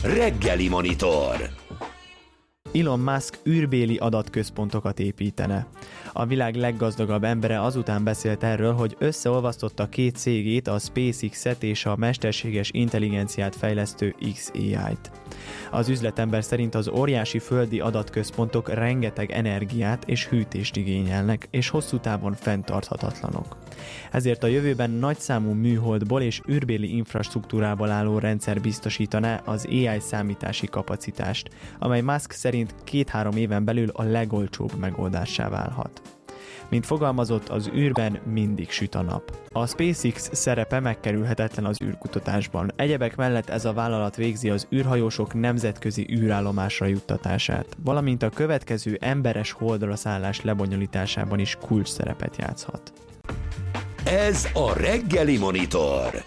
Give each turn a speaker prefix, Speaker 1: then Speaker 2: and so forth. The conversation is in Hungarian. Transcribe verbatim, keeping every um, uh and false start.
Speaker 1: Reggeli Monitor.
Speaker 2: Elon Musk űrbéli adatközpontokat építene. A világ leggazdagabb embere azután beszélt erről, hogy összeolvasztotta két cégét, a SpaceX-et és a mesterséges intelligenciát fejlesztő X á í-t. Az üzletember szerint az óriási földi adatközpontok rengeteg energiát és hűtést igényelnek, és hosszú távon fenntarthatatlanok. Ezért a jövőben nagyszámú műholdból és űrbéli infrastruktúrából álló rendszer biztosítaná az á i számítási kapacitást, amely Musk szerint két-három éven belül a legolcsóbb megoldásá válhat. Mint fogalmazott, az űrben mindig süt a nap. A SpaceX szerepe megkerülhetetlen az űrkutatásban. Egyebek mellett ez a vállalat végzi az űrhajósok nemzetközi űrállomásra juttatását, valamint a következő emberes holdra szállás lebonyolításában is kulcs szerepet játszhat.
Speaker 1: Ez a Reggeli Monitor.